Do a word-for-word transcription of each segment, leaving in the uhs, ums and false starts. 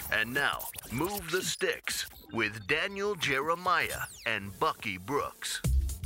And now, Move the Sticks with Daniel Jeremiah and Bucky Brooks.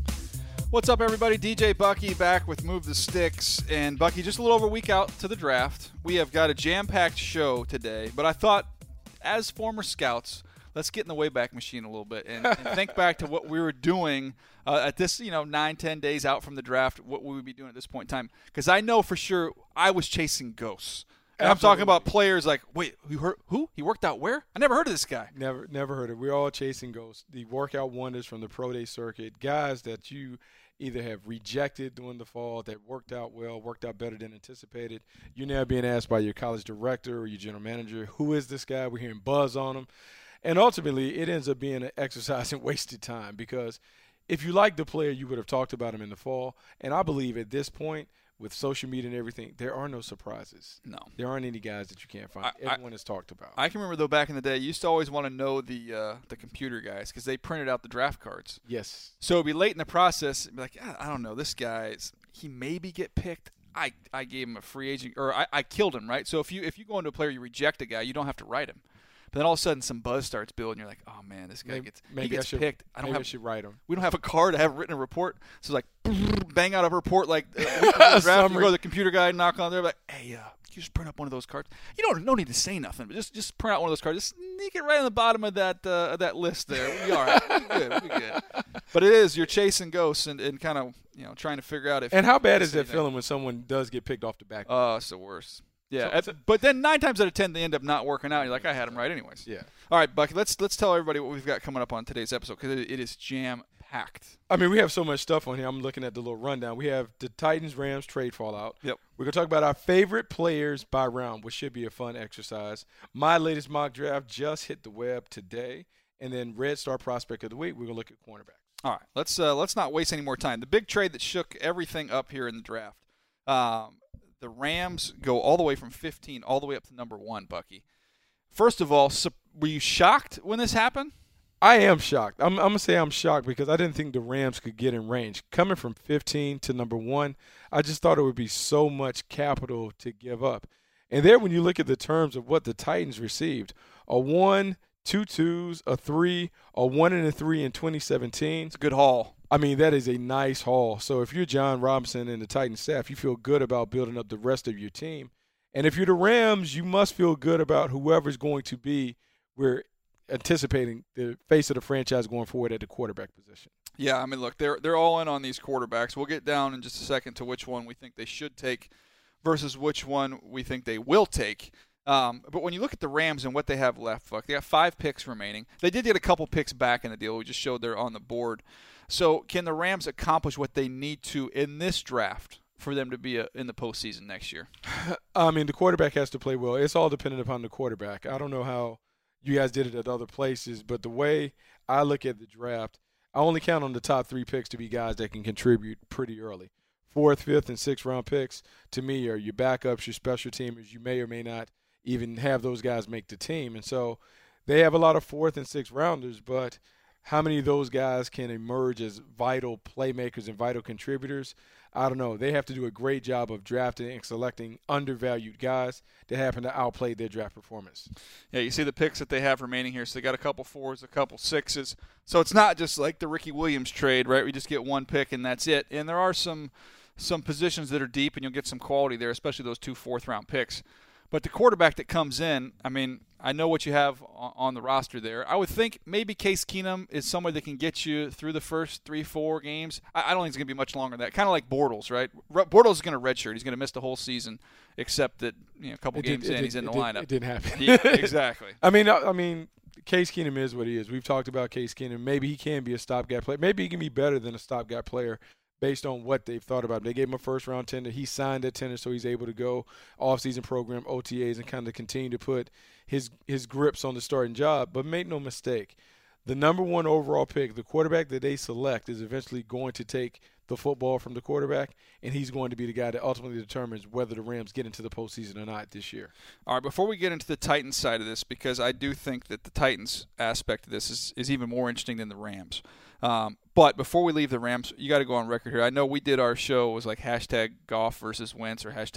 What's up, everybody? D J Bucky back with Move the Sticks. And Bucky, just a little over a week out to the draft. We have got a jam-packed show today, but I thought, as former scouts, let's get in the Wayback Machine a little bit and, and think back to what we were doing uh, at this, you know, nine, ten days out from the draft, what we would be doing at this point in time. Because I know for sure I was chasing ghosts. And I'm talking about players like, wait, who, heard, who? He worked out where? I never heard of this guy. Never never heard of it. We're all chasing ghosts. The workout wonders from the pro day circuit, guys that you either have rejected during the fall that worked out well, worked out better than anticipated. You're now being asked by your college director or your general manager, who is this guy? We're hearing buzz on him. And ultimately, it ends up being an exercise in wasted time because if you like the player, you would have talked about him in the fall. And I believe at this point, with social media and everything, there are no surprises. No. There aren't any guys that you can't find. I, Everyone I, is talked about. I can remember, though, back in the day, you used to always want to know the uh, the computer guys because they printed out the draft cards. Yes. So it would be late in the process. It'd be like, ah, I don't know, this guy, he maybe get picked. I, I gave him a free agent, or I, I killed him, right? So if you if you go into a player, you reject a guy, you don't have to write him. But then all of a sudden, some buzz starts building. You're like, "Oh man, this guy maybe, gets maybe he gets I should, picked." I don't maybe have. I should write him. We don't have a card. I haven't written a report. So it's like, bang out a report like uh, draft. You go to the computer guy, knock on there, like, "Hey, uh, can you just print up one of those cards?" You don't no need to say nothing, but just just print out one of those cards. Just sneak it right on the bottom of that uh, of that list there. We'll be all right. We'll be good. We'll be good. But it is you're chasing ghosts and, and kind of you know trying to figure out if. And how bad is that anything. feeling when someone does get picked off the back? Oh, uh, it's the worst. Yeah, So, at, but then nine times out of ten they end up not working out. You're like, I had them right anyways. Yeah. All right, Bucky, let's let's tell everybody what we've got coming up on today's episode because it, it is jam-packed. I mean, we have so much stuff on here. I'm looking at the little rundown. We have the Titans-Rams trade fallout. Yep. We're going to talk about our favorite players by round, which should be a fun exercise. My latest mock draft just hit the web today. And then Red Star Prospect of the Week, we're going to look at cornerback. All right, let's uh, let's not waste any more time. The big trade that shook everything up here in the draft. Um, the Rams go all the way from fifteen all the way up to number one, Bucky. First of all, were you shocked when this happened? I am shocked. I'm, I'm going to say I'm shocked because I didn't think the Rams could get in range. Coming from fifteen to number one, I just thought it would be so much capital to give up. And there, when you look at the terms of what the Titans received, a one, two twos, a three, a one and a three in twenty seventeen. It's a good haul. I mean, that is a nice haul. So if you're John Robinson and the Titans staff, you feel good about building up the rest of your team. And if you're the Rams, you must feel good about whoever's going to be, we're anticipating the face of the franchise going forward at the quarterback position. Yeah, I mean, look, they're they're all in on these quarterbacks. We'll get down in just a second to which one we think they should take versus which one we think they will take. Um, but when you look at the Rams and what they have left, fuck, they got five picks remaining. They did get a couple picks back in the deal. We just showed they're on the board. So can the Rams accomplish what they need to in this draft for them to be a, in the postseason next year? I mean, the quarterback has to play well. It's all dependent upon the quarterback. I don't know how you guys did it at other places, but the way I look at the draft, I only count on the top three picks to be guys that can contribute pretty early. Fourth, fifth, and sixth round picks, to me, are your backups, your special teamers. You may or may not even have those guys make the team. And so they have a lot of fourth and sixth rounders, but how many of those guys can emerge as vital playmakers and vital contributors? I don't know. They have to do a great job of drafting and selecting undervalued guys that happen to outplay their draft performance. Yeah, you see the picks that they have remaining here. So they got a couple fours, a couple sixes. So it's not just like the Ricky Williams trade, right? We just get one pick and that's it. And there are some some positions that are deep, and you'll get some quality there, especially those two fourth-round picks. But the quarterback that comes in, I mean, I know what you have on the roster there. I would think maybe Case Keenum is somebody that can get you through the first three, four games. I don't think it's going to be much longer than that. Kind of like Bortles, right? Bortles is going to redshirt. He's going to miss the whole season, except that you know a couple it games did, in, did, he's in the it lineup. Did, it didn't happen. Yeah, exactly. I mean, I, I mean, Case Keenum is what he is. We've talked about Case Keenum. Maybe he can be a stopgap player. Maybe he can be better than a stopgap player based on what they've thought about him. They gave him a first-round tender. He signed that tender, so he's able to go off-season program, O T As, and kind of continue to put his his grips on the starting job. But make no mistake, the number one overall pick, the quarterback that they select, is eventually going to take the football from the quarterback, and he's going to be the guy that ultimately determines whether the Rams get into the postseason or not this year. All right, before we get into the Titans side of this, because I do think that the Titans aspect of this is, is even more interesting than the Rams. Um, but before we leave the Rams, you got to go on record here. I know we did our show, it was like hashtag Goff versus Wentz or hashtag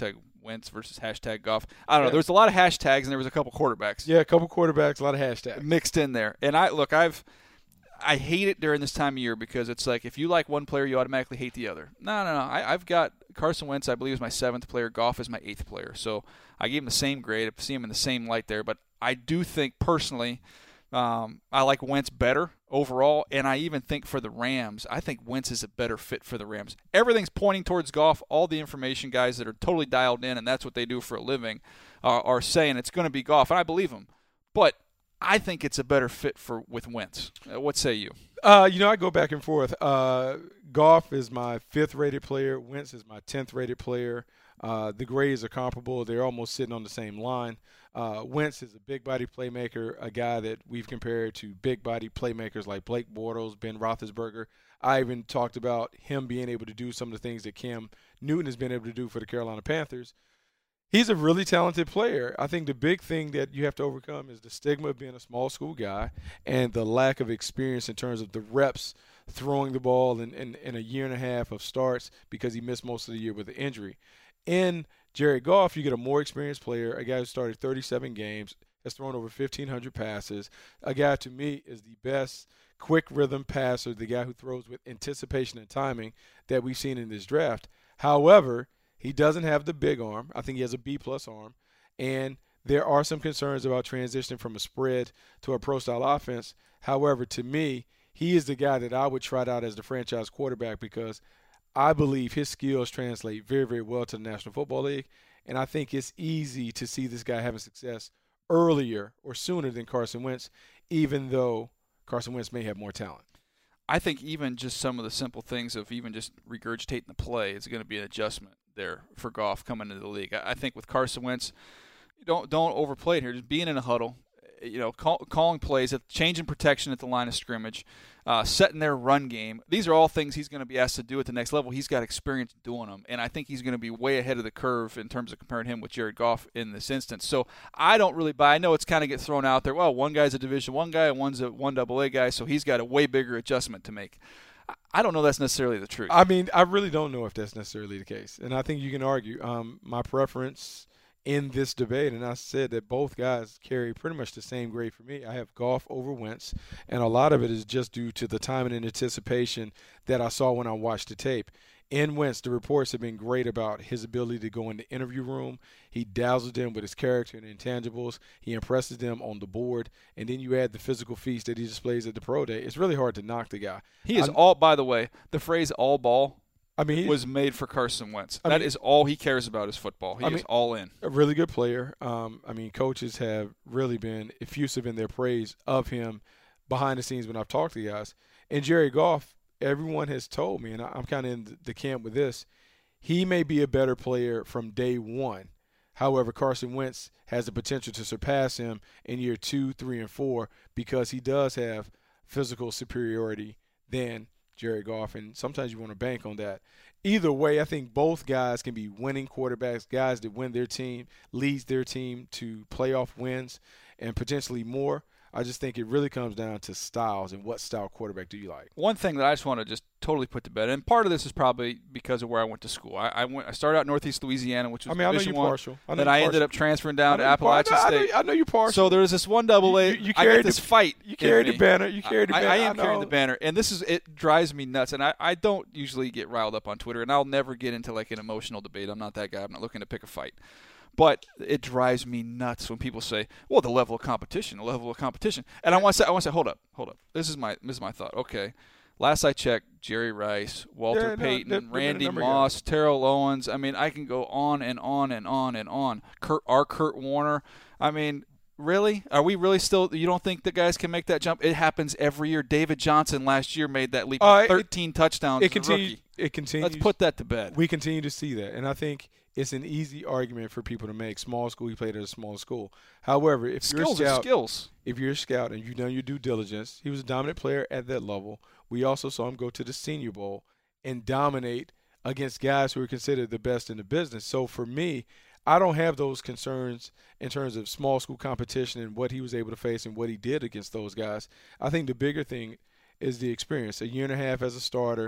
Wentz versus hashtag Goff. I don't Yeah. know. There was a lot of hashtags, and there was a couple quarterbacks. Yeah, a couple quarterbacks, a lot of hashtags mixed in there. And I look, I've I hate it during this time of year because it's like if you like one player, you automatically hate the other. No, no, no. I, I've got Carson Wentz, I believe, is my seventh player. Goff is my eighth player. So I gave him the same grade. I see him in the same light there. But I do think personally um, I like Wentz better overall. And I even think for the Rams, I think Wentz is a better fit for the Rams. Everything's pointing towards Goff. All the information guys that are totally dialed in, and that's what they do for a living, uh, are saying it's going to be Goff. And I believe them. But I think it's a better fit for with Wentz. Uh, what say you? Uh, you know, I go back and forth. Uh, Goff is my fifth-rated player. Wentz is my tenth-rated player. Uh, the grades are comparable. They're almost sitting on the same line. Uh, Wentz is a big-body playmaker, a guy that we've compared to big-body playmakers like Blake Bortles, Ben Roethlisberger. I even talked about him being able to do some of the things that Cam Newton has been able to do for the Carolina Panthers. He's a really talented player. I think the big thing that you have to overcome is the stigma of being a small school guy and the lack of experience in terms of the reps throwing the ball in, in, in a year and a half of starts because he missed most of the year with an injury. In Jared Goff, you get a more experienced player, a guy who started thirty-seven games, has thrown over fifteen hundred passes, a guy to me is the best quick rhythm passer, the guy who throws with anticipation and timing that we've seen in this draft. However, he doesn't have the big arm. I think he has a B-plus arm. And there are some concerns about transitioning from a spread to a pro-style offense. However, to me, he is the guy that I would trot out as the franchise quarterback because I believe his skills translate very, very well to the National Football League. And I think it's easy to see this guy having success earlier or sooner than Carson Wentz, even though Carson Wentz may have more talent. I think even just some of the simple things of even just regurgitating the play is going to be an adjustment there for Goff coming into the league. I think with Carson Wentz, don't don't overplay it here. Just being in a huddle, you know, call, calling plays, changing protection at the line of scrimmage, uh, setting their run game. These are all things he's going to be asked to do at the next level. He's got experience doing them, and I think he's going to be way ahead of the curve in terms of comparing him with Jared Goff in this instance. So I don't really buy. I know it's kind of get thrown out there. Well, one guy's a Division One guy and one's a one double A guy, so he's got a way bigger adjustment to make. I don't know that's necessarily the truth. I mean, I really don't know if that's necessarily the case. And I think you can argue. Um, my preference in this debate, and I said that both guys carry pretty much the same grade for me. I have Goff over Wentz, and a lot of it is just due to the timing and anticipation that I saw when I watched the tape. In Wentz, the reports have been great about his ability to go in the interview room. He dazzles them with his character and intangibles. He impresses them on the board. And then you add the physical feats that he displays at the pro day. It's really hard to knock the guy. He is I, all, by the way, the phrase all ball I mean, he, was made for Carson Wentz. I that mean, is all he cares about is football. He I is mean, all in. A really good player. Um, I mean, coaches have really been effusive in their praise of him behind the scenes when I've talked to guys. And Jerry Goff, everyone has told me, and I'm kind of in the camp with this, he may be a better player from day one. However, Carson Wentz has the potential to surpass him in year two, three, and four because he does have physical superiority than Jerry Goff, and sometimes you want to bank on that. Either way, I think both guys can be winning quarterbacks, guys that win their team, leads their team to playoff wins and potentially more. I just think it really comes down to styles and what style quarterback do you like. One thing that I just want to just totally put to bed, and part of this is probably because of where I went to school. I, I went. I started out in Northeast Louisiana, which was I mean, I know Division you're One. partial. I know Then you're I ended partial. up transferring down to I know you're Appalachian par- I know, State. I know you're partial. So there was this one double A. You, you I carried got this the, fight. You carried in the me. banner. You carried the I, banner. I am I carrying know. the banner, and this is it drives me nuts. And I, I don't usually get riled up on Twitter, and I'll never get into like an emotional debate. I'm not that guy. I'm not looking to pick a fight. But it drives me nuts when people say, "Well, the level of competition, the level of competition." And I want to say, I want to say, hold up, hold up. This is my, this is my thought. Okay, last I checked, Jerry Rice, Walter Yeah, no, Payton, they've been a Randy number of Moss, Terrell Owens. I mean, I can go on and on and on and on. Kurt, our Kurt Warner. I mean, really? Are we really still? You don't think the guys can make that jump? It happens every year. David Johnson last year made that leap. Uh, thirteen it, touchdowns. It as a continues. rookie. It continues. Let's put that to bed. We continue to see that, and I think it's an easy argument for people to make. Small school, he played at a small school. However, if skills you're a are scout, skills. if you're a scout and you've done your due diligence, he was a dominant player at that level. We also saw him go to the Senior Bowl and dominate against guys who are considered the best in the business. So for me, I don't have those concerns in terms of small school competition and what he was able to face and what he did against those guys. I think the bigger thing is the experience. A year and a half as a starter,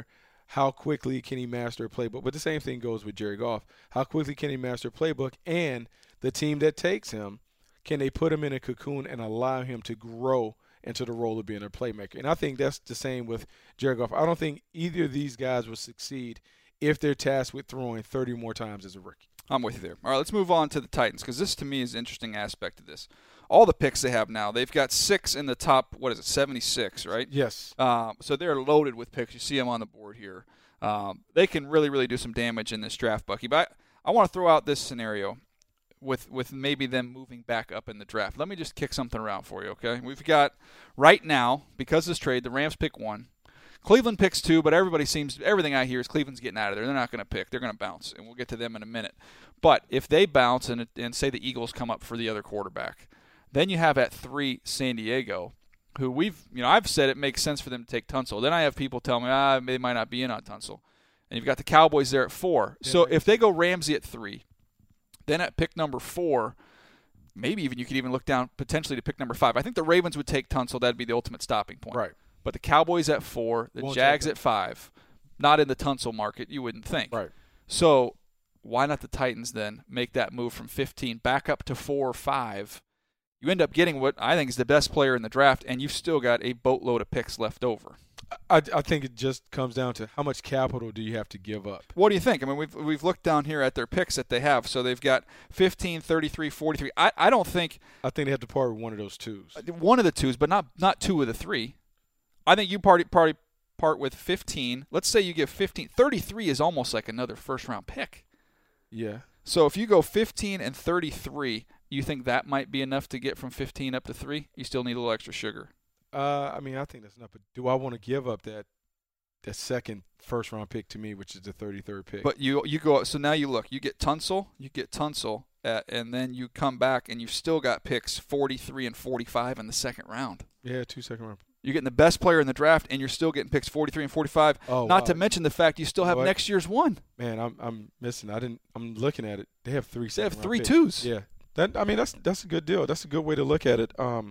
how quickly can he master a playbook? But the same thing goes with Jared Goff. How quickly can he master a playbook? And the team that takes him, can they put him in a cocoon and allow him to grow into the role of being a playmaker? And I think that's the same with Jared Goff. I don't think either of these guys will succeed if they're tasked with throwing thirty more times as a rookie. I'm with you there. All right, let's move on to the Titans, because this to me is an interesting aspect of this. All the picks they have now, they've got six in the top, what is it, seventy-six, right? Yes. Um, so they're loaded with picks. You see them on the board here. Um, they can really, really do some damage in this draft, Bucky. But I, I want to throw out this scenario with with maybe them moving back up in the draft. Let me just kick something around for you, okay? We've got, right now, because of this trade, the Rams pick one. Cleveland picks two, but everybody seems, everything I hear is Cleveland's getting out of there. They're not going to pick. They're going to bounce, and we'll get to them in a minute. But if they bounce and, and say the Eagles come up for the other quarterback, then you have at three San Diego, who we've, you know, I've said it makes sense for them to take Tunsil. Then I have people tell me, ah, they might not be in on Tunsil. And you've got the Cowboys there at four. Yeah, so right. if they go Ramsey at three, then at pick number four, maybe even you could even look down potentially to pick number five. I think the Ravens would take Tunsil. That'd be the ultimate stopping point. Right. But the Cowboys at four, the Won't Jags take at five, not in the Tunsil market, you wouldn't think. Right. So why not the Titans then make that move from fifteen back up to four or five? You end up getting what I think is the best player in the draft, and you've still got a boatload of picks left over. I, I think it just comes down to how much capital do you have to give up? What do you think? I mean, we've we've looked down here at their picks that they have. So they've got fifteen, thirty-three, forty-three. I, I don't think I think they have to part with one of those twos. one of the twos, but not not two of the three. I think you party party part with fifteen. Let's say you give fifteen. thirty-three is almost like another first-round pick. Yeah. So if you go fifteen and thirty-three, you think that might be enough to get from fifteen up to three? You still need a little extra sugar. Uh, I mean, I think that's enough. But do I want to give up that that second first-round pick to me, which is the thirty-third pick? But you you go so now you look. You get Tunsil. You get Tunsil, at, and then you come back and you've still got picks forty-three and forty-five in the second round. Yeah, two second round. You're getting the best player in the draft, and you're still getting picks forty-three and forty-five. Oh, Not wow. to mention the fact you still have What? next year's one. Man, I'm I'm missing. I didn't. I'm looking at it. They have three. They have second-round three picks. twos. Yeah. That I mean, that's that's a good deal. That's a good way to look at it. Um,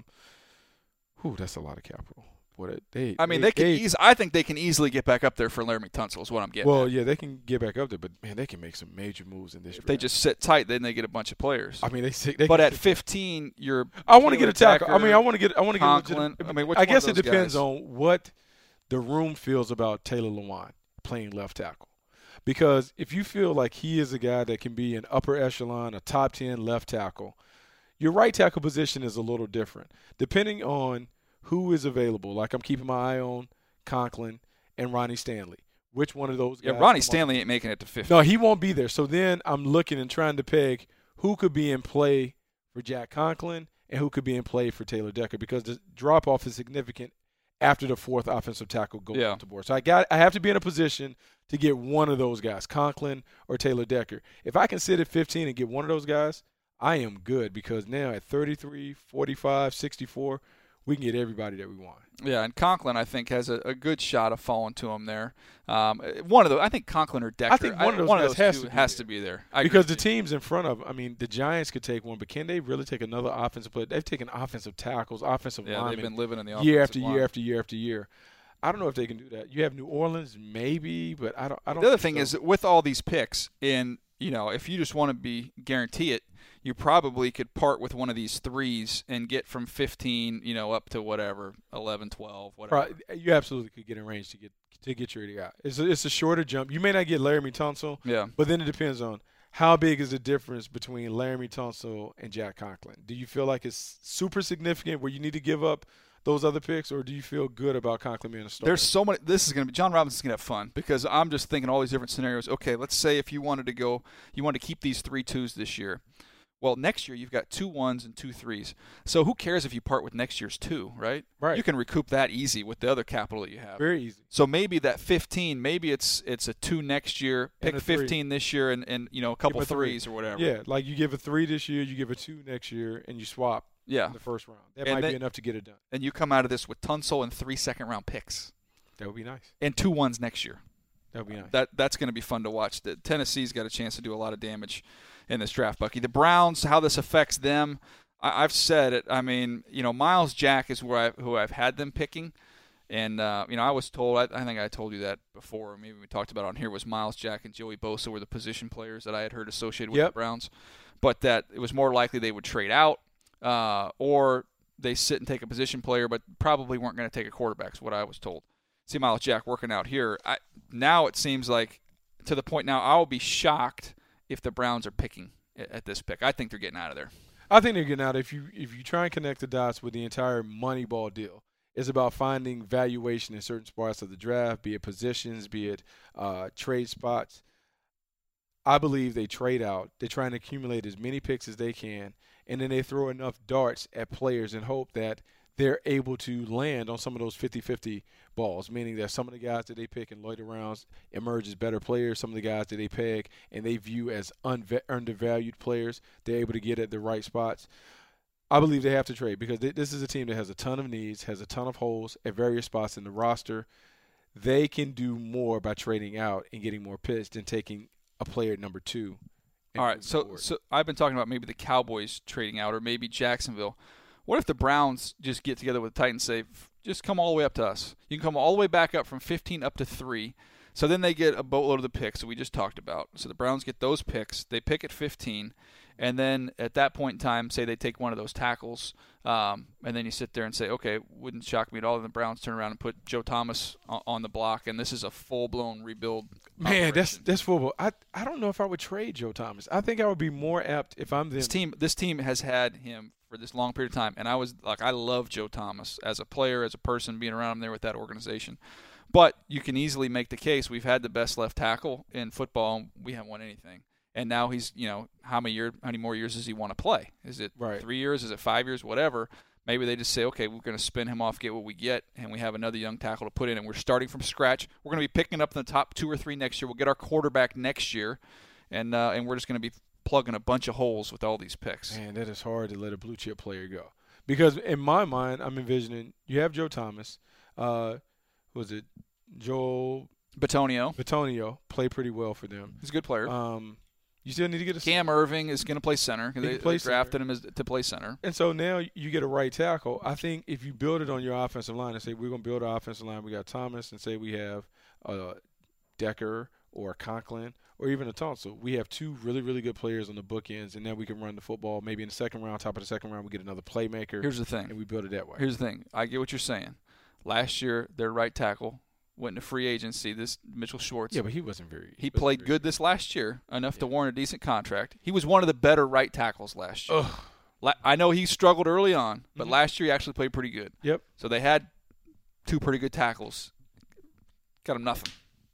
whew, that's a lot of capital. What they? I mean, they, they can. they, Eas- I think they can easily get back up there for Laramie Tunsil. Is what I'm getting. Well, at. yeah, they can get back up there, but man, they can make some major moves in this. If draft. they just sit tight, then they get a bunch of players. I mean, they. they but can at sit- fifteen, you're. I want to get a tackle. Taylor I mean, I want to get. I want to get. a Conklin. legit- I mean, which I one guess of it those depends guys? on what the room feels about Taylor Lewan playing left tackle. Because if you feel like he is a guy that can be an upper echelon, a top ten left tackle, your right tackle position is a little different. Depending on who is available, like I'm keeping my eye on Conklin and Ronnie Stanley. Which one of those guys? Yeah, Ronnie come Stanley on? ain't making it to fifty. No, he won't be there. So then I'm looking and trying to peg who could be in play for Jack Conklin and who could be in play for Taylor Decker, because the drop-off is significant after the fourth offensive tackle goes Yeah. off the board. So I got I have to be in a position to get one of those guys, Conklin or Taylor Decker. If I can sit at fifteen and get one of those guys, I am good, because now at thirty-three, forty-five, sixty-four, we can get everybody that we want. Yeah, and Conklin, I think, has a, a good shot of falling to him there. Um, one of the, I think Conklin or Decker. I think one of those one guys of has those to two be has there. to be there. I agree Because the with you. teams in front of, I mean, the Giants could take one, but can they really take another offensive player? They've taken offensive tackles, offensive Yeah, linemen they've been living in the year offensive after line. year after year after year. I don't know if they can do that. You have New Orleans, maybe, but I don't. I don't. The other think thing so. is, with all these picks, in you know, if you just want to be guarantee it, you probably could part with one of these threes and get from fifteen, you know, up to whatever, eleven, twelve, whatever. Right, you absolutely could get in range to get to get your guy. It's a, it's a shorter jump. You may not get Laramie Tunsil, Yeah. but then it depends on how big is the difference between Laramie Tunsil and Jack Conklin. Do you feel like it's super significant where you need to give up those other picks, or do you feel good about Conklin being a starter? There's so many. This is going to be John Robinson's going to have fun, because I'm just thinking all these different scenarios. Okay, let's say if you wanted to go, you want to keep these three twos this year. Well, next year you've got two ones and two threes. So who cares if you part with next year's two, right? Right. You can recoup that easy with the other capital that you have. Very easy. So maybe that fifteen, maybe it's it's a two next year, And pick a three. fifteen this year, and, and you know a couple Give a three. threes or whatever. Yeah, like you give a three this year, you give a two next year, and you swap Yeah. in the first round. That And might then- be enough to get it done. And you come out of this with Tunsil and three second round picks That would be nice. and two ones next year. That would be nice. That that's going to be fun to watch. The, Tennessee's got a chance to do a lot of damage in this draft, Bucky. The Browns, how this affects them, I, I've said it. I mean, you know, Miles Jack is where I, who I've had them picking, And, uh, you know, I was told, I, I think I told you that before, maybe we talked about it on here, was Miles Jack and Joey Bosa were the position players that I had heard associated with Yep. the Browns. But that it was more likely they would trade out uh, or they sit and take a position player, but probably weren't going to take a quarterback, is what I was told. See Miles Jack working out here. I, now it seems like, to the point now, I'll be shocked if the Browns are picking at, at this pick. I think they're getting out of there. I think they're getting out. If you if you try and connect the dots with the entire Moneyball deal, it's about finding valuation in certain spots of the draft, be it positions, be it uh, trade spots. I believe they trade out. They try and accumulate as many picks as they can, and then they throw enough darts at players and hope that they're able to land on some of those fifty-fifty balls, meaning that some of the guys that they pick in later rounds emerge as better players. Some of the guys that they peg and they view as unve- undervalued players, they're able to get at the right spots. I believe they have to trade because th- this is a team that has a ton of needs, has a ton of holes at various spots in the roster. They can do more by trading out and getting more picks than taking a player at number two. All right, so forward. so I've been talking about maybe the Cowboys trading out or maybe Jacksonville. What if the Browns just get together with the Titans and say, just come all the way up to us? You can come all the way back up from fifteen up to three. So then they get a boatload of the picks that we just talked about. So the Browns get those picks. They pick at fifteen. And then at that point in time, say they take one of those tackles. Um, and then you sit there and say, okay, wouldn't shock me at all if the Browns turn around and put Joe Thomas on, on the block. And this is a full-blown rebuild. Man, operation. that's that's football. I I don't know if I would trade Joe Thomas. I think I would be more apt if I'm them. This team, this team has had him for this long period of time, and I was like, I love Joe Thomas as a player, as a person, being around him there with that organization. But you can easily make the case we've had the best left tackle in football, and we haven't won anything. And now he's, you know, how many year, how many more years does he want to play? Is it Right. three years? Is it five years? Whatever. Maybe they just say, okay, we're going to spin him off, get what we get, and we have another young tackle to put in, and we're starting from scratch. We're going to be picking up in the top two or three next year. We'll get our quarterback next year, and uh, and we're just going to be plugging a bunch of holes with all these picks. Man, that is hard to let a blue chip player go. Because in my mind, I'm envisioning you have Joe Thomas. Uh, who was it? Joel Batonio, Batonio played pretty well for them. he's a good player. Um, you still need to get a Cam Irving is going to play center. He They, can play they drafted center. him as, to play center. And so now you get a right tackle. I think if you build it on your offensive line and say we're going to build our offensive line, we got Thomas, and say we have uh, Decker or Conklin or even a Tunsil. We have two really, really good players on the bookends, and now we can run the football. Maybe in the second round, top of the second round, we get another playmaker. Here's the thing. And we build it that way. Here's the thing. I get what you're saying. Last year, their right tackle went into free agency. This Mitchell Schwartz. Yeah, but he wasn't very. He wasn't played very good this last year, enough to Yeah. warrant a decent contract. He was one of the better right tackles last year. Ugh. La- I know he struggled early on, but Mhm. last year he actually played pretty good. Yep. So they had two pretty good tackles. Got him nothing.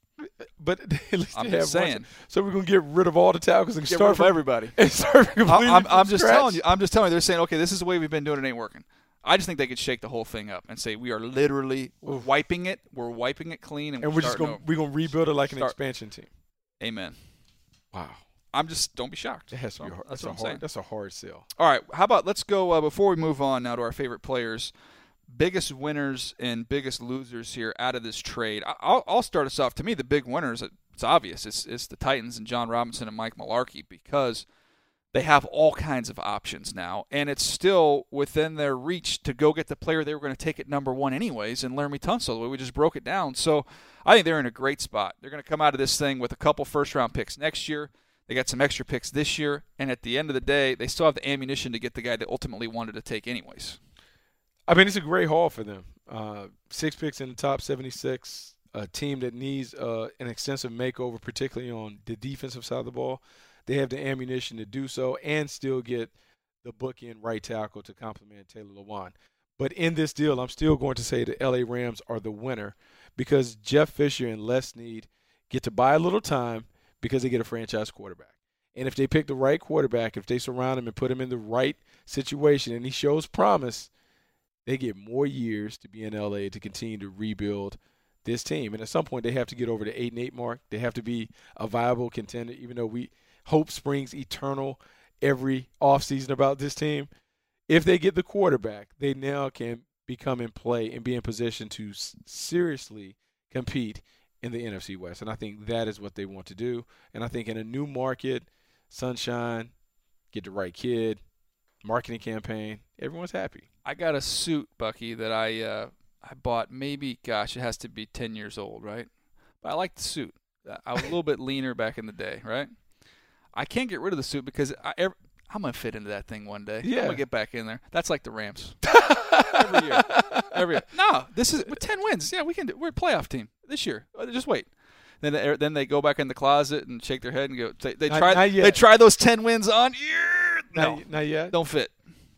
But at least I'm they just have one. saying. So we're gonna get rid of all the tackles and Get start rid of from everybody. and start I- completely I'm, from I'm just scratch. telling you. I'm just telling you. They're saying, okay, this is the way we've been doing it. It ain't working. I just think they could shake the whole thing up and say we are literally Oof. wiping it. We're wiping it clean, and, And we're, we're just starting gonna over. we're gonna rebuild it like an Start- expansion team. Amen. Wow. I'm just don't be shocked. That has to So, be hard. That's That's, what a I'm saying. hard. That's a hard sell. All right, how about let's go uh, before we move on now to our favorite players. Biggest winners and biggest losers here out of this trade. I- I'll, I'll start us off. To me, the big winners, it's obvious. It's, it's the Titans and John Robinson and Mike Mularkey because they have all kinds of options now, and it's still within their reach to go get the player they were going to take at number one anyways, and Laramie Tunsil, the way we just broke it down. So I think they're in a great spot. They're going to come out of this thing with a couple first-round picks next year. They got some extra picks this year, and at the end of the day, they still have the ammunition to get the guy they ultimately wanted to take anyways. I mean, it's a great haul for them. Uh, six picks in the top seventy-six. A team that needs uh, an extensive makeover, particularly on the defensive side of the ball. They have the ammunition to do so and still get the bookend right tackle to complement Taylor Lewan. But in this deal, I'm still going to say the L A Rams are the winner because Jeff Fisher and Les Snead get to buy a little time because they get a franchise quarterback. And if they pick the right quarterback, if they surround him and put him in the right situation and he shows promise, they get more years to be in L A to continue to rebuild this team. And at some point, they have to get over the eight and eight mark. They have to be a viable contender, even though we hope springs eternal every offseason about this team. If they get the quarterback, they now can become in play and be in position to s- seriously compete in the N F C West. And I think that is what they want to do. And I think in a new market, sunshine, get the right kid, marketing campaign, everyone's happy. I got a suit, Bucky, that I uh, I bought maybe, gosh, it has to be ten years old, right? But I like the suit. I was a little bit leaner back in the day, right? I can't get rid of the suit because I, every, I'm going to fit into that thing one day. Yeah. I'm going to get back in there. That's like the Rams. Every year. Every year. No, this is with ten wins. Yeah, we can do, we're a playoff team this year. Just wait. Then they, then they go back in the closet and shake their head and go. They, they Not- try. not yet. They try those ten wins on. Yeah, no, Not, not yet. don't fit.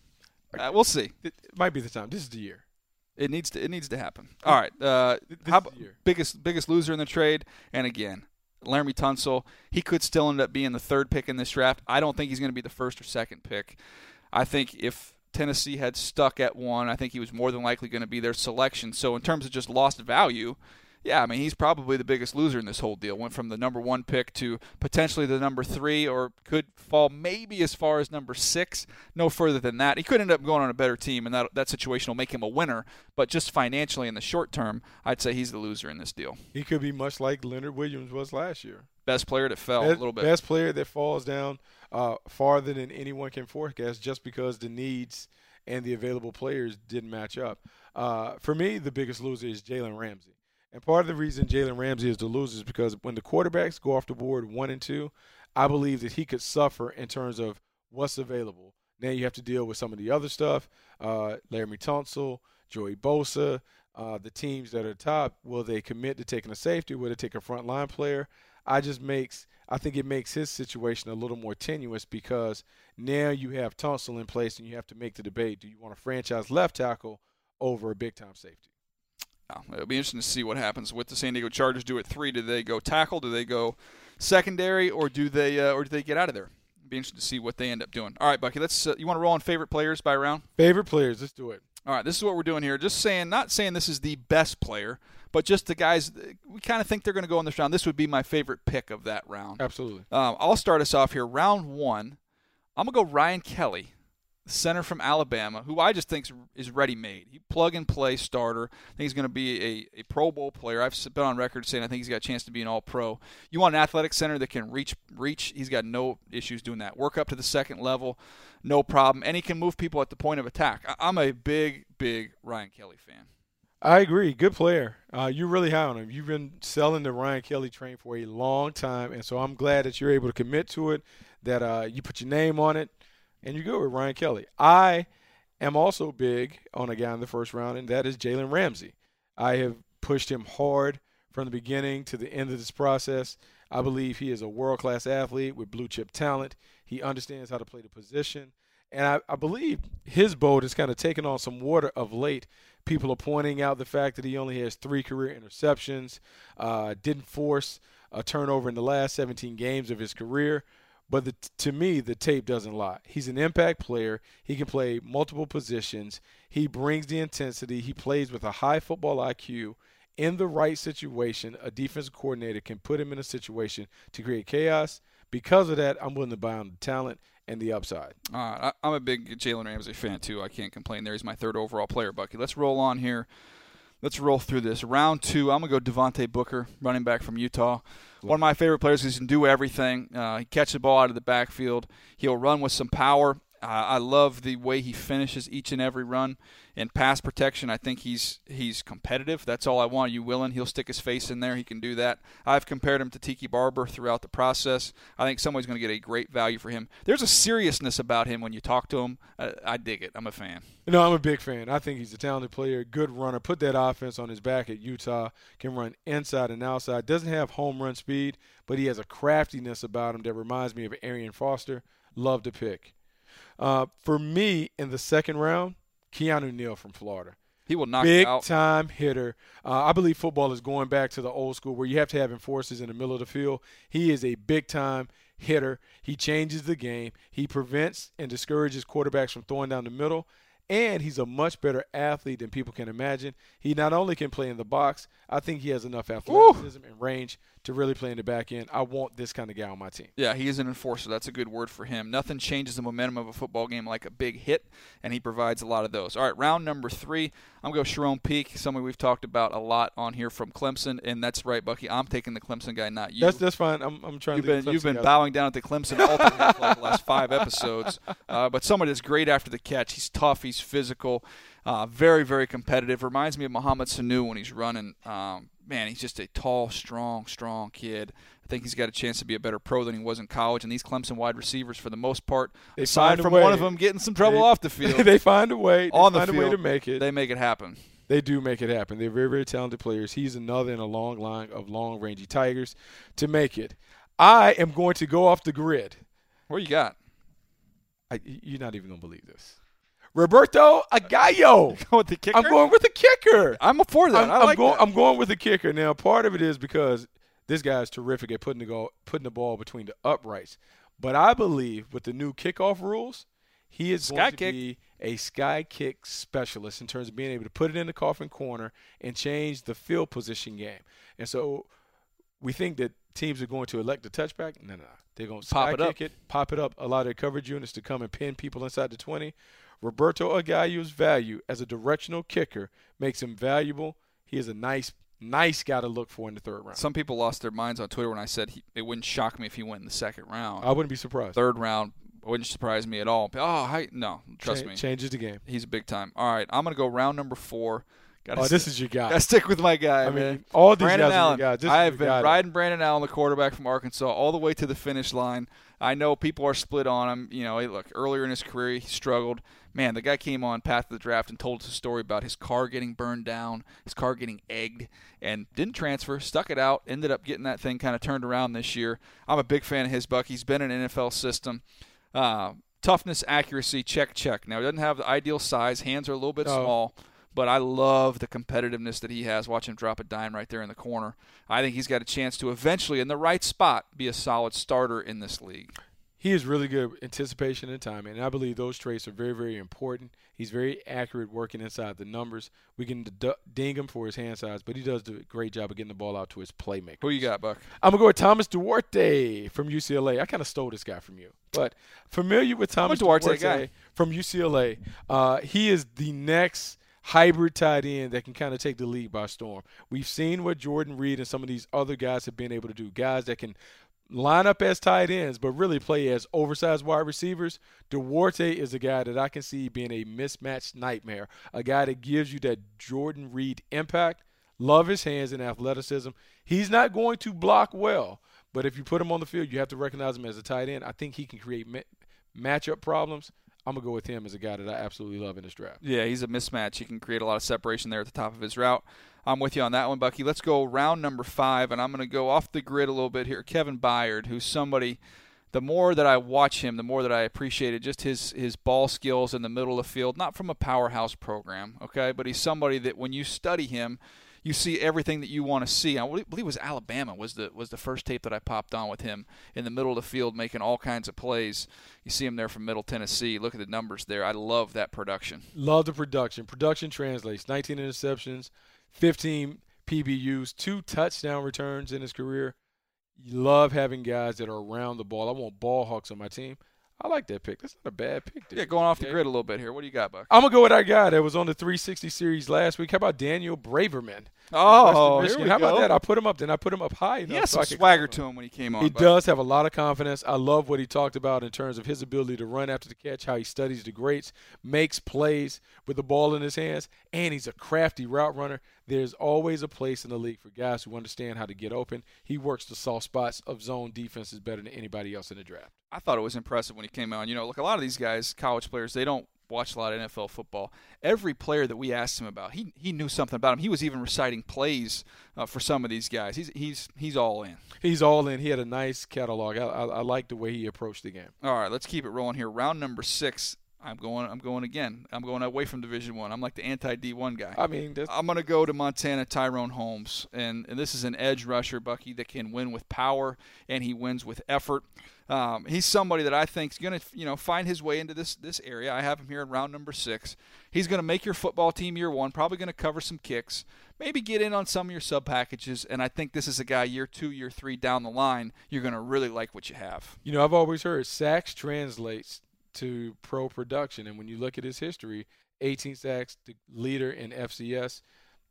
Uh, we'll see. It might be the time. This is the year. It needs to. It needs to happen. All right. Uh, This how, is the year. biggest biggest loser in the trade, and again, Laramie Tunsil. He could still end up being the third pick in this draft. I don't think he's going to be the first or second pick. I think if Tennessee had stuck at one, I think he was more than likely going to be their selection. So in terms of just lost value, yeah, I mean, he's probably the biggest loser in this whole deal. Went from the number one pick to potentially the number three, or could fall maybe as far as number six. No further than that. He could end up going on a better team, and that that situation will make him a winner. But just financially in the short term, I'd say he's the loser in this deal. He could be much like Leonard Williams was last year. Best player that fell Best, a little bit. Best player that falls down uh, farther than anyone can forecast just because the needs and the available players didn't match up. Uh, for me, the biggest loser is Jalen Ramsey. And part of the reason Jalen Ramsey is the loser is because when the quarterbacks go off the board one and two, I believe that he could suffer in terms of what's available. Now you have to deal with some of the other stuff, uh, Laramie Tunsil, Joey Bosa, uh, the teams that are top. Will they commit to taking a safety? Will they take a front line player? I just makes I think it makes his situation a little more tenuous because now you have Tunsil in place and you have to make the debate. Do you want a franchise left tackle over a big-time safety? Oh, it'll be interesting to see what happens with the San Diego Chargers. Do it three? Do they go tackle? Do they go secondary? Or do they uh, or do they get out of there? It'll be interesting to see what they end up doing. All right, Bucky. Let's. Uh, you want to roll on favorite players by round? Favorite players. Let's do it. All right. This is what we're doing here. Just saying, not saying this is the best player, but just the guys we kind of think they're going to go in this round. This would be my favorite pick of that round. Absolutely. Um, I'll start us off here. Round one. I'm gonna go Ryan Kelly, center from Alabama, who I just think is ready-made. He plug-and-play starter. I think he's going to be a, a Pro Bowl player. I've been on record saying I think he's got a chance to be an All-Pro. You want an athletic center that can reach, reach. He's got no issues doing that. Work up to the second level, no problem. And he can move people at the point of attack. I'm a big, big Ryan Kelly fan. I agree. Good player. Uh, you're really high on him. You've been selling the Ryan Kelly train for a long time, and so I'm glad that you're able to commit to it, that uh, you put your name on it, and you go with Ryan Kelly. I am also big on a guy in the first round, and that is Jalen Ramsey. I have pushed him hard from the beginning to the end of this process. I believe he is a world-class athlete with blue-chip talent. He understands how to play the position. And I, I believe his boat has kind of taken on some water of late. People are pointing out the fact that he only has three career interceptions, uh, didn't force a turnover in the last seventeen games of his career. But the, to me, the tape doesn't lie. He's an impact player. He can play multiple positions. He brings the intensity. He plays with a high football I Q. In the right situation, a defensive coordinator can put him in a situation to create chaos. Because of that, I'm willing to buy on the talent and the upside. Uh, I, I'm a big Jalen Ramsey fan, too. I can't complain there. He's my third overall player, Bucky. Let's roll on here. Let's roll through this. Round two, I'm going to go Devontae Booker, running back from Utah. One of my favorite players because he can do everything. Uh, he catches the ball out of the backfield. He'll run with some power. Uh, I love the way he finishes each and every run. In pass protection, I think he's he's competitive. That's all I want. You willing? He'll stick his face in there. He can do that. I've compared him to Tiki Barber throughout the process. I think somebody's going to get a great value for him. There's a seriousness about him when you talk to him. Uh, I dig it. I'm a fan. No, I'm a big fan. I think he's a talented player, good runner. Put that offense on his back at Utah. Can run inside and outside. Doesn't have home run speed, but he has a craftiness about him that reminds me of Arian Foster. Love to pick. Uh, for me, in the second round, Keanu Neal from Florida. He will knock Big you out. time hitter. Uh, I believe football is going back to the old school where you have to have enforcers in the middle of the field. He is a big time hitter. He changes the game. He prevents and discourages quarterbacks from throwing down the middle. And he's a much better athlete than people can imagine. He not only can play in the box, I think he has enough athleticism Woo! and range to really play in the back end. I want this kind of guy on my team. Yeah, he is an enforcer. That's a good word for him. Nothing changes the momentum of a football game like a big hit, and he provides a lot of those. All right, round number three, I'm going to go Sharon Peak, somebody we've talked about a lot on here from Clemson, and that's right, Bucky. I'm taking the Clemson guy, not you. That's that's fine. I'm I'm trying you've to been, You've been bowing down at the Clemson altar for like the last five episodes, uh, but somebody that's great after the catch. He's tough. He's physical. Uh, very, very competitive. Reminds me of Mohamed Sanu when he's running. Um, man, he's just a tall, strong, strong kid. I think he's got a chance to be a better pro than he was in college. And these Clemson wide receivers, for the most part, They aside find a from way. one of them getting some trouble They- off the field, they find a way. They on the find field, a way to make it. they make it happen. They do make it happen. They're very, very talented players. He's another in a long line of long-rangey Tigers to make it. I am going to go off the grid. What you got? I, you're not even going to believe this. Roberto Aguayo. Go with the kicker? I'm going with the kicker. I'm for that. I'm, I I'm like going. that. I'm going with the kicker. Now, part of it is because this guy is terrific at putting the goal, putting the ball between the uprights. But I believe with the new kickoff rules, he is Sky going to kick. be a sky kick specialist in terms of being able to put it in the coffin corner and change the field position game. And so we think that teams are going to elect the touchback. No, no, no. They're going to Pop sky it up. kick it, pop it up, allow their coverage units to come and pin people inside the twenty. Roberto Aguayo's value as a directional kicker makes him valuable. He is a nice, nice guy to look for in the third round. Some people lost their minds on Twitter when I said he, it wouldn't shock me if he went in the second round. I wouldn't be surprised. Third round wouldn't surprise me at all. Oh, hi, no, trust Cha- me. Changes the game. He's a big time. All right, I'm going to go round number four. Gotta Oh, st- this is your guy. Gotta stick with my guy, I man. mean, all these Brandon guys Allen. are your guys. This I is have your been guy. riding Brandon Allen, the quarterback from Arkansas, all the way to the finish line. I know people are split on him. You know, hey, look, earlier in his career, he struggled. Man, the guy came on Path to the Draft and told us a story about his car getting burned down, his car getting egged, and didn't transfer, stuck it out, ended up getting that thing kind of turned around this year. I'm a big fan of his, Buck. He's been in an N F L system. Uh, toughness, accuracy, check, check. Now, he doesn't have the ideal size. Hands are a little bit No. small. But I love the competitiveness that he has. Watch him drop a dime right there in the corner. I think he's got a chance to eventually, in the right spot, be a solid starter in this league. He is really good at anticipation and timing, and I believe those traits are very, very important. He's very accurate working inside the numbers. We can d- ding him for his hand size, but he does do a great job of getting the ball out to his playmaker. Who you got, Buck? I'm going to go with Thomas Duarte from U C L A. I kind of stole this guy from you. But familiar with Thomas I'm a Duarte Duarte, guy. from U C L A. Uh, he is the next hybrid tight end that can kind of take the league by storm. We've seen what Jordan Reed and some of these other guys have been able to do. Guys that can line up as tight ends but really play as oversized wide receivers. Duarte is a guy that I can see being a mismatched nightmare, a guy that gives you that Jordan Reed impact. Love his hands and athleticism. He's not going to block well, but if you put him on the field, you have to recognize him as a tight end. I think he can create ma- matchup problems. I'm going to go with him as a guy that I absolutely love in this draft. Yeah, he's a mismatch. He can create a lot of separation there at the top of his route. I'm with you on that one, Bucky. Let's go round number five, and I'm going to go off the grid a little bit here. Kevin Byard, who's somebody, the more that I watch him, the more that I appreciated just his, his ball skills in the middle of the field, not from a powerhouse program, okay, but he's somebody that when you study him, you see everything that you want to see. I believe it was Alabama was the was the first tape that I popped on with him in the middle of the field making all kinds of plays. You see him there from Middle Tennessee. Look at the numbers there. I love that production. Love the production. Production translates. nineteen interceptions, fifteen P B Us, two touchdown returns in his career. You love having guys that are around the ball. I want ball hawks on my team. I like that pick. That's not a bad pick. Dude. Yeah, going off the Yeah. grid a little bit here. What do you got, Buck? I'm going to go with our guy that was on the three sixty series last week. How about Daniel Braverman? Oh, Western here we Michigan. How about go. that? I put him up. Then I put him up high enough. He has so some I could swagger count to on him when he came on. He Buck. does have a lot of confidence. I love what he talked about in terms of his ability to run after the catch, how he studies the greats, makes plays with the ball in his hands, and he's a crafty route runner. There's always a place in the league for guys who understand how to get open. He works the soft spots of zone defenses better than anybody else in the draft. I thought it was impressive when he came on. You know, look, a lot of these guys, college players, they don't watch a lot of N F L football. Every player that we asked him about, he he knew something about him. He was even reciting plays uh, for some of these guys. He's he's he's all in. He's all in. He had a nice catalog. I, I, I like the way he approached the game. All right, let's keep it rolling here. Round number six. I'm going. I'm going again. I'm going away from Division One. I'm like the anti-D one guy. I mean, that's, I'm going to go to Montana, Tyrone Holmes, and, and this is an edge rusher, Bucky, that can win with power and he wins with effort. Um, he's somebody that I think is going to, you know, find his way into this this area. I have him here in round number six. He's going to make your football team year one. Probably going to cover some kicks, maybe get in on some of your sub packages. And I think this is a guy year two, year three down the line. You're going to really like what you have. you know, I've always heard sacks translates to pro production, and when you look at his history, eighteen sacks, the leader in F C S.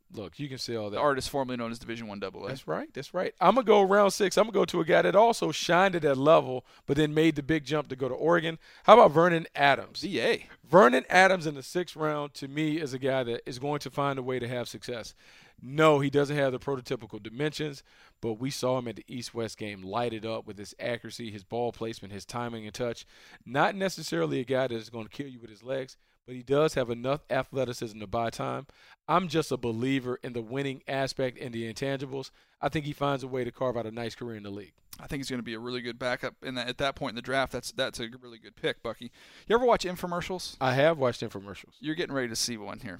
look, you can see all that. The artist formerly known as Division One Double A. That's right. That's right. I'm going to go round six. I'm going to go to a guy that also shined at that level, but then made the big jump to go to Oregon. How about Vernon Adams? V A. Vernon Adams in the sixth round, to me, is a guy that is going to find a way to have success. No, he doesn't have the prototypical dimensions, but we saw him at the East-West game light it up with his accuracy, his ball placement, his timing and touch. Not necessarily a guy that is going to kill you with his legs, but he does have enough athleticism to buy time. I'm just a believer in the winning aspect and the intangibles. I think he finds a way to carve out a nice career in the league. I think he's going to be a really good backup. And at that point in the draft, that's that's a really good pick, Bucky. You ever watch infomercials? I have watched infomercials. You're getting ready to see one here.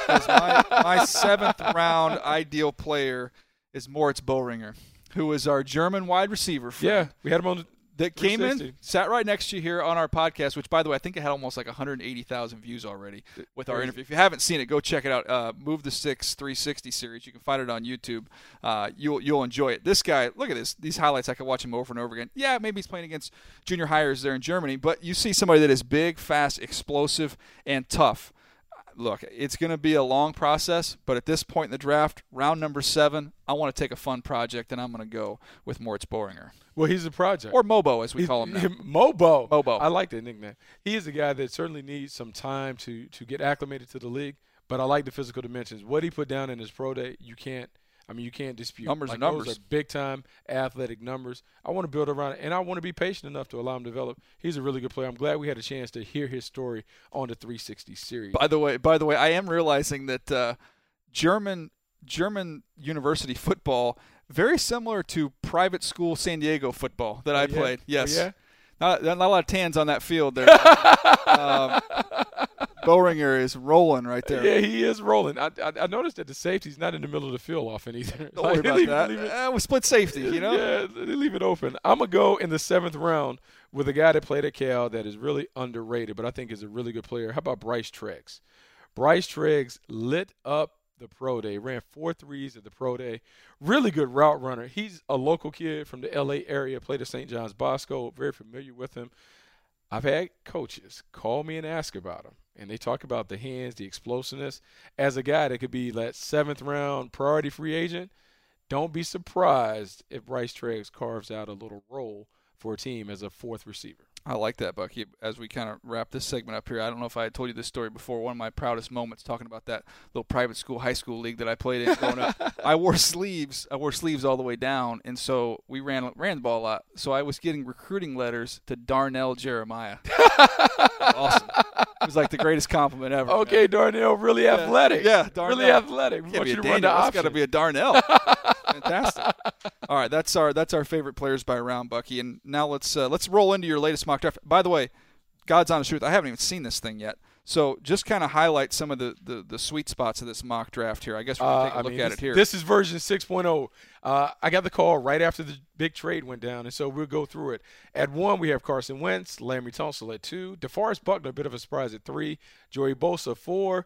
my, my seventh round ideal player is Moritz Boehringer, who is our German wide receiver friend. Yeah, we had him on the That came in, sat right next to you here on our podcast, which, by the way, I think it had almost like one hundred eighty thousand views already with our interview. If you haven't seen it, go check it out. Uh, Move the Sticks three sixty series. You can find it on YouTube. Uh, you'll you'll enjoy it. This guy, look at this. These highlights, I could watch him over and over again. Yeah, maybe he's playing against junior hires there in Germany, but you see somebody that is big, fast, explosive, and tough. Look, it's going to be a long process, but at this point in the draft, round number seven, I want to take a fun project, and I'm going to go with Moritz Boehringer. Well, he's a project. Or Mobo, as we he's, call him now. Mobo. Mobo. I like that nickname. He is a guy that certainly needs some time to, to get acclimated to the league, but I like the physical dimensions. What he put down in his pro day, you can't I mean, you can't dispute. Numbers like, and numbers. Those are big-time athletic numbers. I want to build around it, and I want to be patient enough to allow him to develop. He's a really good player. I'm glad we had a chance to hear his story on the three sixty series. By the way, by the way, I am realizing that uh, German German university football very similar to private school San Diego football that oh, I yeah? played. Yes. Oh, yeah? Not, not a lot of tans on that field there. um, Boehringer is rolling right there. Yeah, he is rolling. I, I I noticed that the safety's not in the middle of the field often either. Don't like, worry about leave, that. Leave it, uh, with split safety, you know? Yeah, they leave it open. I'm going to go in the seventh round with a guy that played at Cal that is really underrated, but I think is a really good player. How about Bryce Treggs? Bryce Treggs lit up the pro day, ran four threes at the pro day. Really good route runner. He's a local kid from the L A area, played at Saint John's Bosco, very familiar with him. I've had coaches call me and ask about him, and they talk about the hands, the explosiveness. As a guy that could be that seventh round priority free agent, don't be surprised if Bryce Treggs carves out a little role for a team as a fourth receiver. I like that, Bucky. As we kind of wrap this segment up here, I don't know if I had told you this story before. One of my proudest moments talking about that little private school, high school league that I played in growing up. I wore sleeves. I wore sleeves all the way down, and so we ran ran the ball a lot. So I was getting recruiting letters to Darnell Jeremiah. Awesome. It was like the greatest compliment ever. Okay, man. Darnell, really yeah. athletic. Yeah, Darnell. Really athletic. We Can't want be you a to run the Daniel. It's option. got to be a Darnell. Fantastic. All right, that's our that's our favorite players by round, Bucky. And now let's uh, let's roll into your latest mock draft. By the way, God's honest truth, I haven't even seen this thing yet. So just kind of highlight some of the, the, the sweet spots of this mock draft here. I guess we're going to take a uh, look mean, at this, it here. This is version six point oh. Uh, I got the call right after the big trade went down, and so we'll go through it. At one, we have Carson Wentz, Laremy Tunsil at two, DeForest Buckner, a bit of a surprise at three, Joey Bosa four,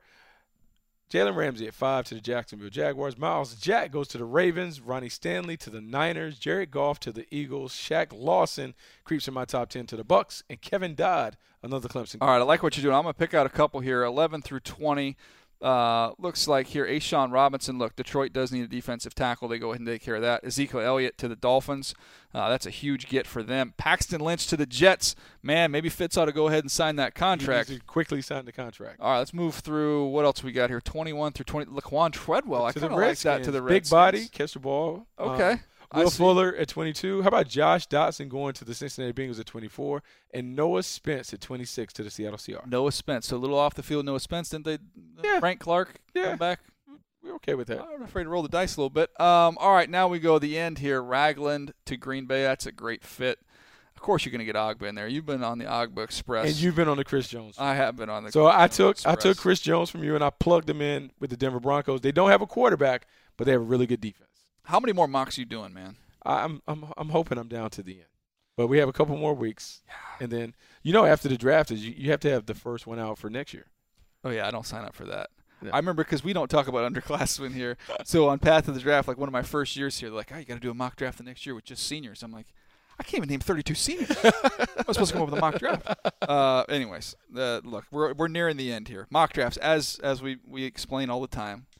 Jalen Ramsey at five to the Jacksonville Jaguars. Miles Jack goes to the Ravens. Ronnie Stanley to the Niners. Jared Goff to the Eagles. Shaq Lawson creeps in my top ten to the Bucks. And Kevin Dodd, another Clemson. All right, I like what you're doing. I'm going to pick out a couple here, eleven through twenty. Uh, looks like here, Ashawn Robinson. Look, Detroit does need a defensive tackle. They go ahead and take care of that. Ezekiel Elliott to the Dolphins. Uh, that's a huge get for them. Paxton Lynch to the Jets. Man, maybe Fitz ought to go ahead and sign that contract. He needs to quickly sign the contract. All right, let's move through. What else we got here? twenty-one through twenty. Laquan Treadwell. I to kind the of like Redskins. that to the Big Redskins. body, catch the ball. Okay. Um, I Will see. Fuller at twenty-two. How about Josh Dotson going to the Cincinnati Bengals at twenty-four? And Noah Spence at twenty-six to the Seattle Seahawks. Noah Spence. So a little off the field, Noah Spence. Didn't they? Yeah. Frank Clark Yeah. come back. We're okay with that. I'm afraid to roll the dice a little bit. Um, all right, now we go to the end here. Ragland to Green Bay. That's a great fit. Of course, you're going to get Ogba in there. You've been on the Ogba Express. And you've been on the Chris Jones. I have been on the. So Chris I Jones took Express. I took Chris Jones from you, and I plugged him in with the Denver Broncos. They don't have a quarterback, but they have a really good defense. How many more mocks are you doing, man? I'm I'm I'm hoping I'm down to the end, but we have a couple more weeks, and then you know after the draft is you, you have to have the first one out for next year. Oh yeah, I don't sign up for that. Yeah. I remember because we don't talk about underclassmen here. So on Path to the Draft, like one of my first years here, they're like, oh, you got to do a mock draft the next year with just seniors. I'm like, I can't even name thirty-two seniors. I'm supposed to come up with a mock draft. Uh, anyways, uh, look, we're we're nearing the end here. Mock drafts, as as we, we explain all the time,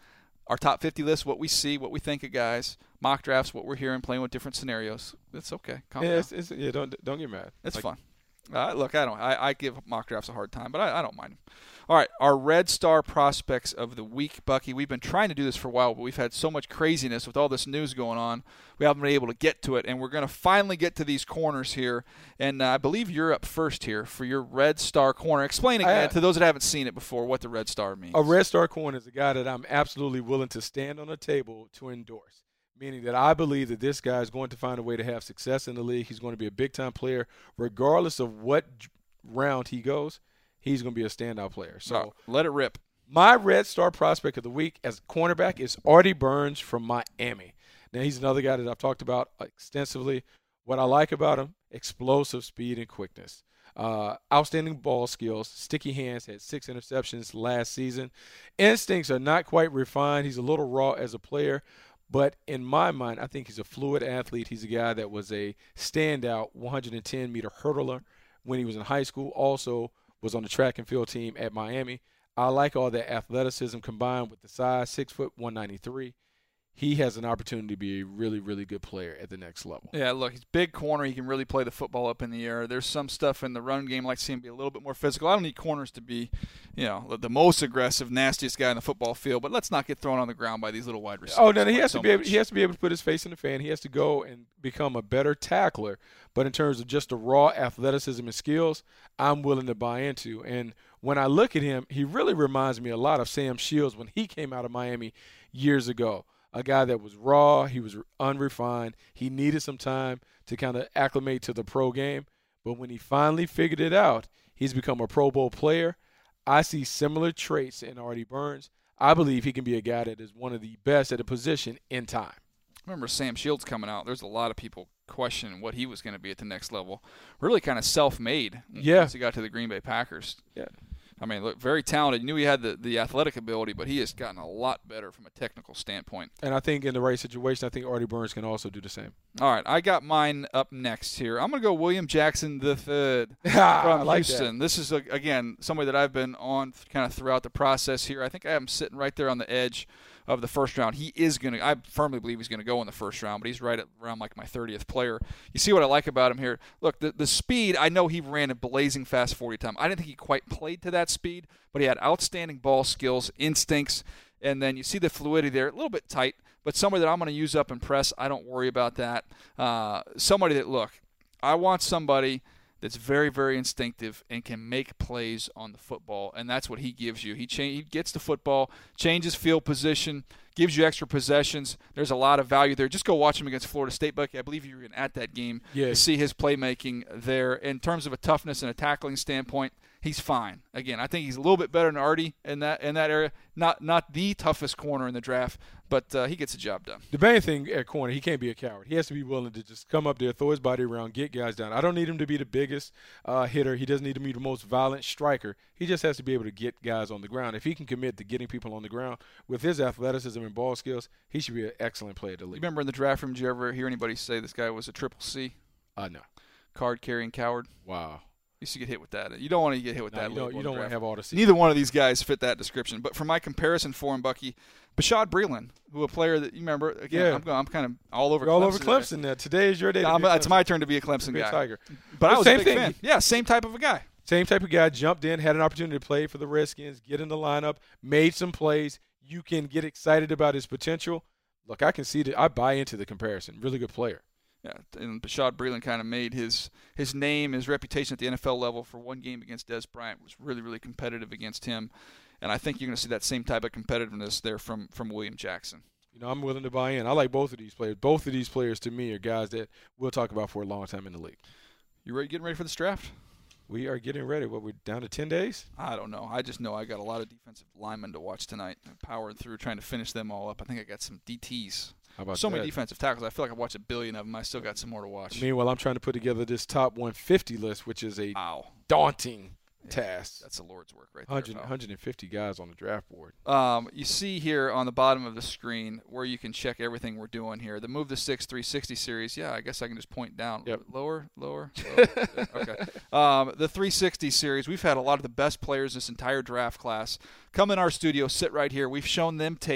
our top fifty list, what we see, what we think of guys, mock drafts, what we're hearing, playing with different scenarios. It's okay. Calm yeah, down. it's, it's, yeah, don't don't get mad. It's like, fun. Uh, look, I don't. I, I give mock drafts a hard time, but I, I don't mind them. All right, our Red Star prospects of the week, Bucky. We've been trying to do this for a while, but we've had so much craziness with all this news going on. We haven't been able to get to it, and we're going to finally get to these corners here. And uh, I believe you're up first here for your Red Star corner. Explain again I, to those that haven't seen it before what the Red Star means. A Red Star corner is a guy that I'm absolutely willing to stand on a table to endorse. Meaning that I believe that this guy is going to find a way to have success in the league. He's going to be a big-time player, regardless of what round he goes. He's going to be a standout player. So right, let it rip. My Red Star prospect of the week as cornerback is Artie Burns from Miami. Now, he's another guy that I've talked about extensively. What I like about him, explosive speed and quickness. Uh, outstanding ball skills, sticky hands, had six interceptions last season. Instincts are not quite refined. He's a little raw as a player. But in my mind, I think he's a fluid athlete. He's a guy that was a standout one hundred ten meter hurdler when he was in high school. Also was on the track and field team at Miami. I like all that athleticism combined with the size, six foot one ninety-three. He has an opportunity to be a really, really good player at the next level. Yeah, look, he's big corner. He can really play the football up in the air. There's some stuff in the run game I like to see him be a little bit more physical. I don't need corners to be, you know, the most aggressive, nastiest guy in the football field, but let's not get thrown on the ground by these little wide receivers. Oh, no, no he has so to be able, much. he has to be able to put his face in the fan. He has to go and become a better tackler. But in terms of just the raw athleticism and skills, I'm willing to buy into. And when I look at him, he really reminds me a lot of Sam Shields when he came out of Miami years ago. A guy that was raw, he was unrefined. He needed some time to kind of acclimate to the pro game. But when he finally figured it out, he's become a Pro Bowl player. I see similar traits in Artie Burns. I believe he can be a guy that is one of the best at a position in time. I remember Sam Shields coming out. There's a lot of people questioning what he was going to be at the next level. Really kind of self-made yeah. once he got to the Green Bay Packers. Yeah. I mean, look, very talented. You knew he had the, the athletic ability, but he has gotten a lot better from a technical standpoint. And I think in the right situation, I think Artie Burns can also do the same. All right, I got mine up next here. I'm going to go William Jackson the third from I like Houston. That. This is, a, again, somebody that I've been on kind of throughout the process here. I think I have him sitting right there on the edge of the first round. He is going to – I firmly believe he's going to go in the first round, but he's right at around like my thirtieth player. You see what I like about him here? Look, the, the speed, I know he ran a blazing fast forty time. I didn't think he quite played to that speed, but he had outstanding ball skills, instincts, and then you see the fluidity there, a little bit tight, but somebody that I'm going to use up and press, I don't worry about that. Uh, somebody that, look, I want somebody – that's very, very instinctive and can make plays on the football, and that's what he gives you. He, cha- he gets the football, changes field position, gives you extra possessions. There's a lot of value there. Just go watch him against Florida State, Bucky. I believe you were at that game yeah. to see his playmaking there. In terms of a toughness and a tackling standpoint, he's fine. Again, I think he's a little bit better than Artie in that in that area. Not not the toughest corner in the draft, but uh, he gets the job done. The main thing at corner, he can't be a coward. He has to be willing to just come up there, throw his body around, get guys down. I don't need him to be the biggest uh, hitter. He doesn't need to be the most violent striker. He just has to be able to get guys on the ground. If he can commit to getting people on the ground with his athleticism and ball skills, he should be an excellent player to lead. You remember in the draft room, did you ever hear anybody say this guy was a triple C? Uh, no. Card-carrying coward? Wow. Used to get hit with that. You don't want to get hit with no, that. You don't, you don't want to have all the seats. Neither one of these guys fit that description. But for my comparison for him, Bucky, Bashad Breeland, who a player that you remember, again, yeah. I'm, going, I'm kind of all over You're Clemson. all over Clemson now. Today is your day. I'm, it's my turn to be a Clemson be guy. A Tiger. But, but I was same a big thing. fan. Yeah, same type of a guy. Same type of guy, jumped in, had an opportunity to play for the Redskins, get in the lineup, made some plays. You can get excited about his potential. Look, I can see that. I buy into the comparison. Really good player. Yeah, and Bashad Breeland kind of made his his name, his reputation at the N F L level for one game against Des Bryant was really, really competitive against him. And I think you're going to see that same type of competitiveness there from, from William Jackson. You know, I'm willing to buy in. I like both of these players. Both of these players, to me, are guys that we'll talk about for a long time in the league. You ready? Getting ready for this draft? We are getting ready. What, we're down to ten days? I don't know. I just know I got a lot of defensive linemen to watch tonight. I'm powering through, trying to finish them all up. I think I got some D Ts. How about so that? many defensive tackles. I feel like I've watched a billion of them. I still got some more to watch. Meanwhile, I'm trying to put together this top one fifty list, which is a wow. daunting yeah, task. That's the Lord's work right one hundred, there. one hundred fifty guys on the draft board. Um, you see here on the bottom of the screen where you can check everything we're doing here. The Move the Six three sixty series. Yeah, I guess I can just point down. Yep. Lower, lower. lower. Okay. Um, the three sixty series. We've had a lot of the best players this entire draft class come in our studio, sit right here. We've shown them tape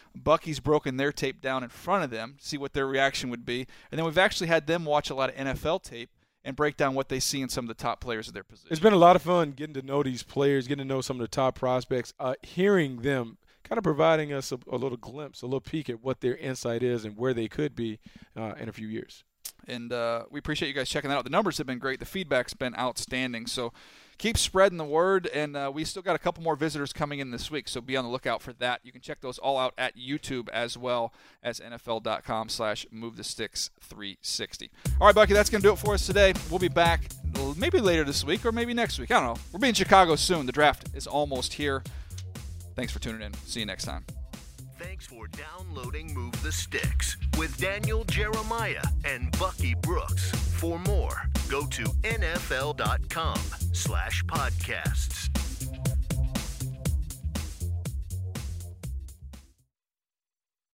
Bucky's broken their tape down in front of them, see what their reaction would be. And then we've actually had them watch a lot of N F L tape and break down what they see in some of the top players of their position. It's been a lot of fun getting to know these players, getting to know some of the top prospects, uh, hearing them kind of providing us a, a little glimpse, a little peek at what their insight is and where they could be uh, in a few years. And uh, we appreciate you guys checking that out. The numbers have been great. The feedback's been outstanding. So keep spreading the word. And uh, we still got a couple more visitors coming in this week, so be on the lookout for that. You can check those all out at YouTube as well as N F L dot com slash move the sticks three sixty. All right, Bucky, that's going to do it for us today. We'll be back maybe later this week or maybe next week. I don't know. We'll be in Chicago soon. The draft is almost here. Thanks for tuning in. See you next time. Thanks for downloading Move the Sticks with Daniel Jeremiah and Bucky Brooks. For more, go to N F L dot com slash podcasts.